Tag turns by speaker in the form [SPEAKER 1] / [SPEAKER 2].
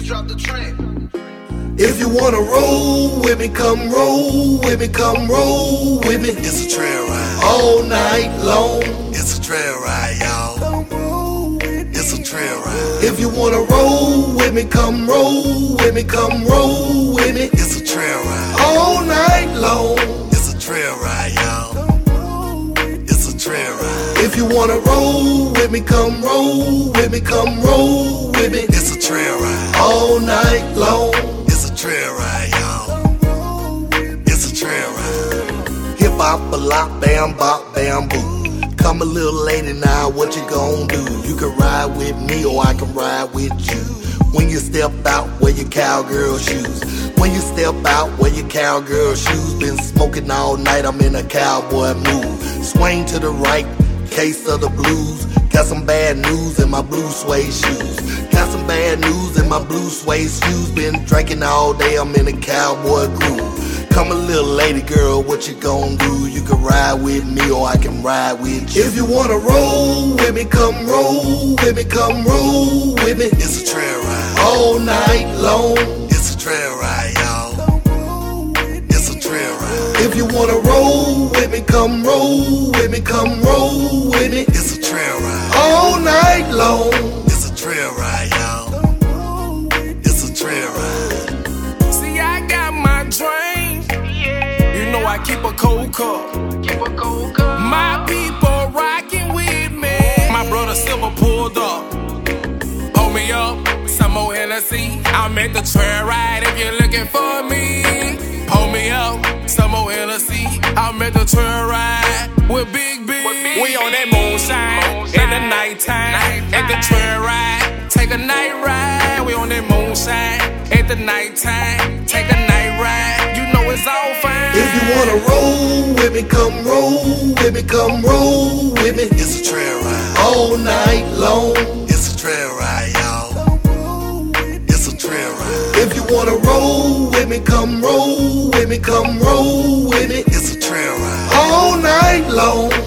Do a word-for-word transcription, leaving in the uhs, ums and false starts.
[SPEAKER 1] drop the track.
[SPEAKER 2] If you wanna roll with me, come roll with me, come roll with me.
[SPEAKER 3] It's a trail ride
[SPEAKER 2] all night long.
[SPEAKER 3] It's a trail ride, y'all. It's a trail ride.
[SPEAKER 2] If you wanna roll with me, come roll with me, come roll with me.
[SPEAKER 3] It's a trail ride
[SPEAKER 2] all night long.
[SPEAKER 3] It's a trail ride, y'all. It's a trail ride.
[SPEAKER 2] If you wanna roll with me, come roll with me, come roll with me.
[SPEAKER 3] It's a trail ride
[SPEAKER 2] all night long.
[SPEAKER 3] It's a trail ride, y'all. It's a trail ride.
[SPEAKER 2] Hip hop, a lot, bam, bop, bamboo. Come a little later now, what you gon' do? You can ride with me or I can ride with you. When you step out, wear your cowgirl shoes. When you step out, wear your cowgirl shoes. Been smoking all night, I'm in a cowboy mood. Swing to the right, case of the blues. Got some bad news in my blue suede shoes. Got some bad news in my blue suede shoes. Been drinking all day, I'm in a cowboy groove. Come a little lady girl, what you gon' do? You can ride with me or I can ride with you. If you wanna roll with me, come roll with me, come roll with me.
[SPEAKER 3] It's a trail ride
[SPEAKER 2] all night long.
[SPEAKER 3] It's a trail ride, y'all. It's a trail ride.
[SPEAKER 2] If you wanna roll with me, come roll with me, come roll with me.
[SPEAKER 3] It's a trail ride
[SPEAKER 2] all night long.
[SPEAKER 3] It's a trail ride, y'all. It's a trail ride.
[SPEAKER 1] See, I got my drink. You know I keep a cold cup. Keep a cold cup. My people rocking with me. My brother Silver pulled up. Hold me up, some more Hennessy. I'm at the trail ride if you're looking for me. Hold me up, some more Hennessy. I'm at the trail ride with Big B. We on that moonshine in the nighttime. At the trail ride, take a night ride. We on that moonshine at the nighttime. Take a night ride. You know it's all fine.
[SPEAKER 2] If you wanna roll with me, come roll with me, come roll with me.
[SPEAKER 3] It's a trail ride
[SPEAKER 2] all night long.
[SPEAKER 3] It's a trail ride, y'all. It's a trail ride.
[SPEAKER 2] If you wanna roll with me, come roll with me, come roll with me.
[SPEAKER 3] It's a trail ride
[SPEAKER 2] all night long.